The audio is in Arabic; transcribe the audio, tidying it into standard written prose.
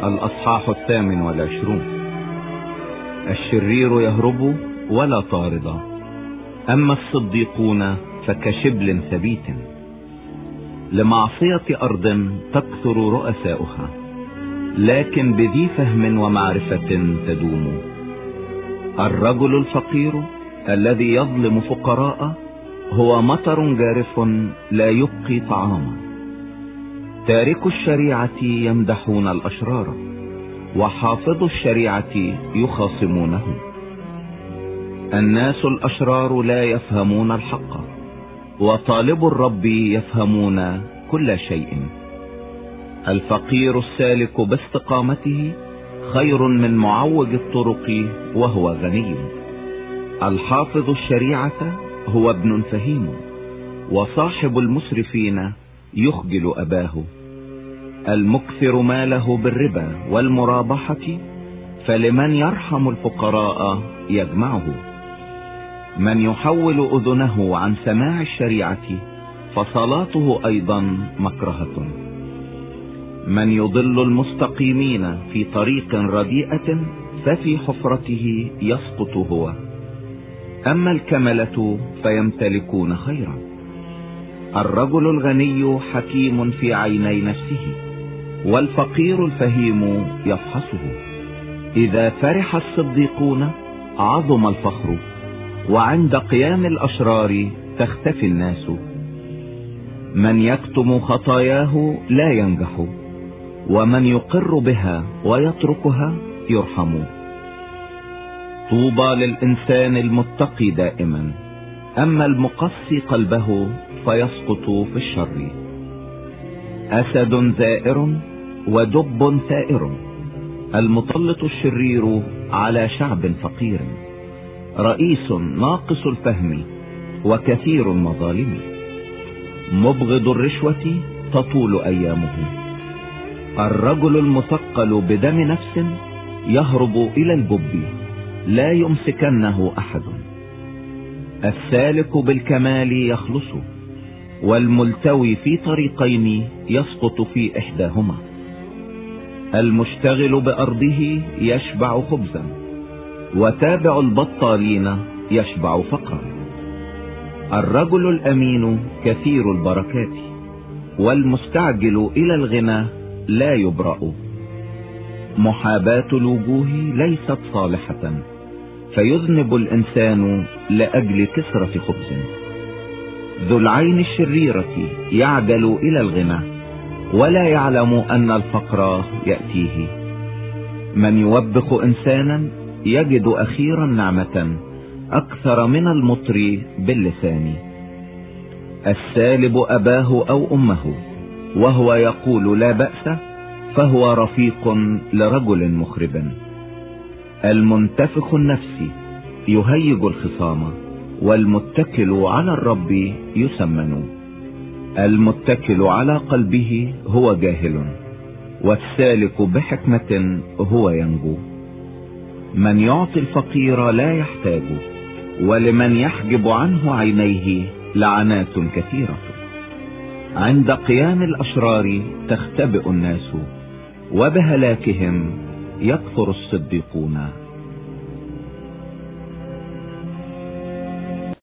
الأصحاح 28. الشرير يهرب ولا طارد، أما الصديقون فكشبل ثبيت. لمعصية أرض تكثر رؤساؤها، لكن بذي فهم ومعرفة تدوم. الرجل الفقير الذي يظلم فقراء هو مطر جارف لا يبقي طعاما. تارك الشريعة يمدحون الأشرار، وحافظ الشريعة يخاصمونه. الناس الأشرار لا يفهمون الحق، وطالب الرب يفهمون كل شيء. الفقير السالك باستقامته خير من معوج الطرق وهو غني. الحافظ الشريعة هو ابن فهيم، وصاحب المسرفين يخجل أباه. المكثر ماله بالربا والمرابحة، فلمن يرحم الفقراء يجمعه. من يحول أذنه عن سماع الشريعة فصلاته أيضا مكرهة. من يضل المستقيمين في طريق رديئة ففي حفرته يسقط هو. أما الكملة فيمتلكون خيرا. الرجل الغني حكيم في عيني نفسه، والفقير الفهيم يفحصه. إذا فرح الصديقون عظم الفخر، وعند قيام الأشرار تختفي الناس. من يكتم خطاياه لا ينجح، ومن يقر بها ويتركها يرحم. طوبى للإنسان المتقي دائما، أما المقسي قلبه فيسقط في الشر. أسد زائر ودب ثائر، المطلط الشرير على شعب فقير. رئيس ناقص الفهم وكثير المظالم، مبغض الرشوة تطول أيامه. الرجل المثقل بدم نفس يهرب إلى الجب، لا يمسكنه أحد. السالك بالكمال يخلص، والملتوي في طريقين يسقط في إحداهما. المشتغل بأرضه يشبع خبزا، وتابع البطالين يشبع فقرا. الرجل الأمين كثير البركات، والمستعجل إلى الغنى لا يبرأ. محاباة الوجوه ليست صالحة، فيذنب الإنسان لأجل كثرة خبز. ذو العين الشريرة يعجل إلى الغنى، ولا يعلم أن الفقر يأتيه. من يوبخ إنسانا يجد أخيرا نعمة أكثر من المطر باللسان. السالب أباه أو أمه وهو يقول لا بأس، فهو رفيق لرجل مخرب. المنتفخ النفس يهيج الخصام، والمتكل على الرب يسمن. المتكل على قلبه هو جاهل، والسالك بحكمة هو ينجو. من يعطي الفقير لا يحتاج، ولمن يحجب عنه عينيه لعنات كثيرة. عند قيام الأشرار تختبئ الناس، وبهلاكهم يكثر الصديقون.